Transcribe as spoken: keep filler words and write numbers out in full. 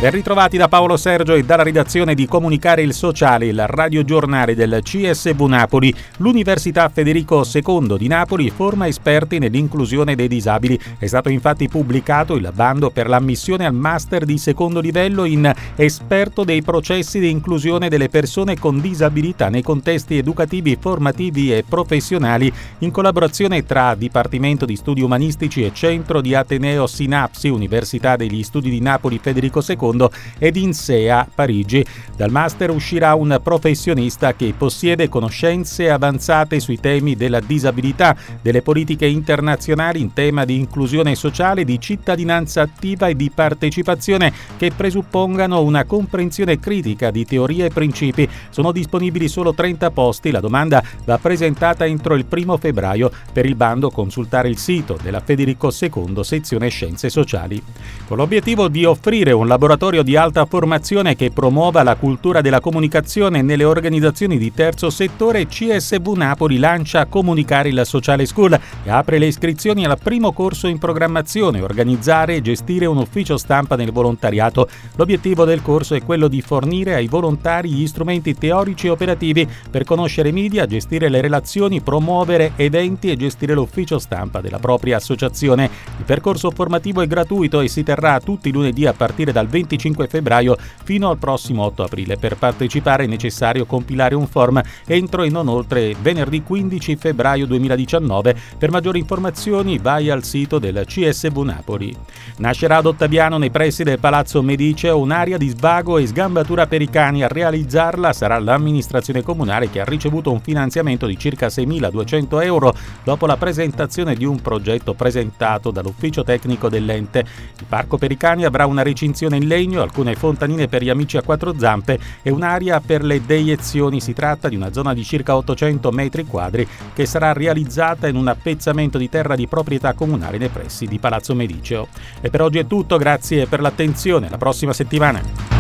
Ben ritrovati da Paolo Sergio e dalla redazione di Comunicare il Sociale, il radiogiornale del C S V Napoli. L'Università Federico secondo di Napoli forma esperti nell'inclusione dei disabili. È stato infatti pubblicato il bando per l'ammissione al master di secondo livello in esperto dei processi di inclusione delle persone con disabilità nei contesti educativi, formativi e professionali, in collaborazione tra Dipartimento di Studi Umanistici e Centro di Ateneo Sinapsi, Università degli Studi di Napoli Federico secondo ed INSEA Parigi. Dal master uscirà un professionista che possiede conoscenze avanzate sui temi della disabilità, delle politiche internazionali in tema di inclusione sociale, di cittadinanza attiva e di partecipazione che presuppongano una comprensione critica di teorie e principi. Sono disponibili solo trenta posti, la domanda va presentata entro il primo febbraio. Per il bando consultare il sito della Federico secondo sezione Scienze Sociali. Con l'obiettivo di offrire un laboratorio di alta formazione che promuova la cultura della comunicazione nelle organizzazioni di terzo settore, C S V Napoli lancia Comunicare il Sociale School e apre le iscrizioni al primo corso in programmazione, organizzare e gestire un ufficio stampa nel volontariato. L'obiettivo del corso è quello di fornire ai volontari gli strumenti teorici e operativi per conoscere media, gestire le relazioni, promuovere eventi e gestire l'ufficio stampa della propria associazione. Il percorso formativo è gratuito e si terrà tutti i lunedì a partire dal venticinque febbraio fino al prossimo otto aprile. Per partecipare è necessario compilare un form entro e non oltre venerdì quindici febbraio duemiladiciannove. Per maggiori informazioni vai al sito del C S V Napoli. Nascerà ad Ottaviano, nei pressi del Palazzo Mediceo, un'area di svago e sgambatura per i cani. A realizzarla sarà l'amministrazione comunale, che ha ricevuto un finanziamento di circa seimiladuecento euro dopo la presentazione di un progetto presentato dall'ufficio tecnico dell'ente. Il parco per i cani avrà una recinzione in legno, alcune fontanine per gli amici a quattro zampe e un'area per le deiezioni. Si tratta di una zona di circa ottocento metri quadri che sarà realizzata in un appezzamento di terra di proprietà comunale nei pressi di Palazzo Mediceo. E per oggi è tutto, grazie per l'attenzione, alla prossima settimana.